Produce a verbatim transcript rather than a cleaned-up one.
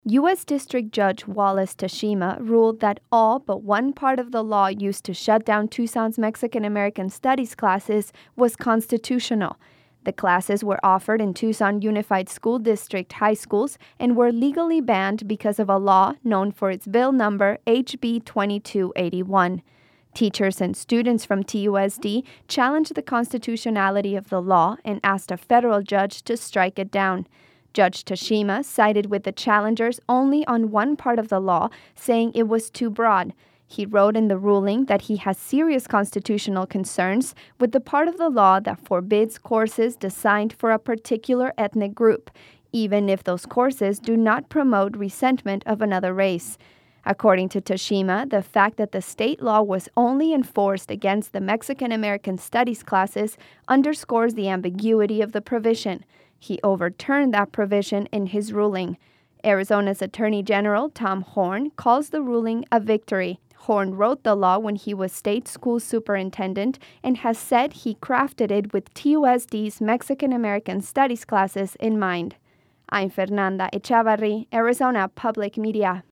U S. District Judge Wallace Tashima ruled that all but one part of the law used to shut down Tucson's Mexican-American Studies classes was constitutional. The classes were offered in Tucson Unified School District high schools and were legally banned because of a law known for its bill number H B twenty-two eighty-one. Teachers and students from T U S D challenged the constitutionality of the law and asked a federal judge to strike it down. Judge Tashima sided with the challengers only on one part of the law, saying it was too broad. He wrote in the ruling that he has serious constitutional concerns with the part of the law that forbids courses designed for a particular ethnic group, even if those courses do not promote resentment of another race. According to Tashima, the fact that the state law was only enforced against the Mexican-American Studies classes underscores the ambiguity of the provision. He overturned that provision in his ruling. Arizona's Attorney General Tom Horne calls the ruling a victory. Horne wrote the law when he was state school superintendent and has said he crafted it with T U S D's Mexican-American Studies classes in mind. I'm Fernanda Echavarri, Arizona Public Media.